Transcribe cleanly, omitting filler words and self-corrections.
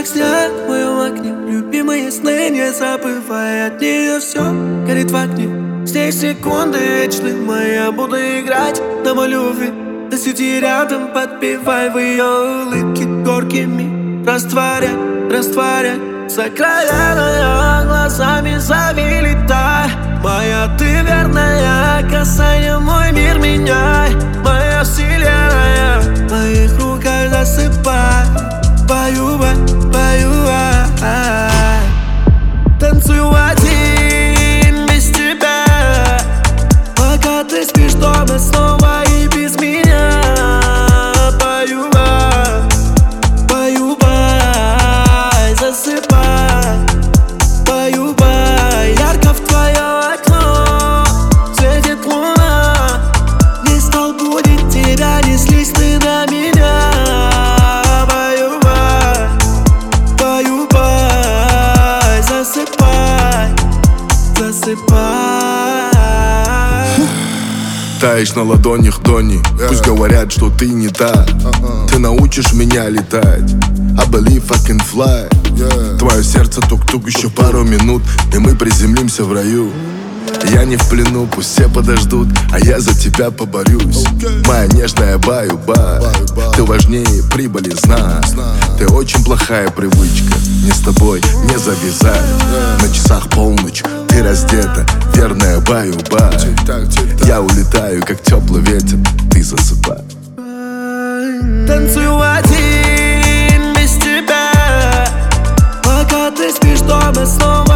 как снег в моем окне. Любимые сны, не забывай от нее. Все горит в огне, с ней секунды вечны. Я буду играть на мою любви. Ты сиди рядом, подпевай в ее улыбке горькими. Растворяй, растворяй сокровенное, глазами зови, летай. Моя ты верная, касание мой мир меняй. Моя вселенная, в моих руках засыпай. Пою, пою, танцую один без тебя. Пока ты спишь дома снова и без меня. Пою, пою, засыпай. Пою, ярко в твое окно светит луна. Не стал будить тебя, не слезь ты на меня. Пою, засыпай, засыпай. Таешь на ладонях Донни, пусть говорят, что ты не та. Ты научишь меня летать, I believe I can fly. Твое сердце тук-тук, еще пару минут, и мы приземлимся в раю. Я не в плену, пусть все подождут, а я за тебя поборюсь. Моя нежная баю-ба, ты важнее прибыли, знай. Ты очень плохая привычка, мне с тобой не завязать. На часах полночь, ты раздета, верная баю-ба. Я улетаю, как теплый ветер, ты засыпай. Танцую один без тебя. Пока ты спишь дома снова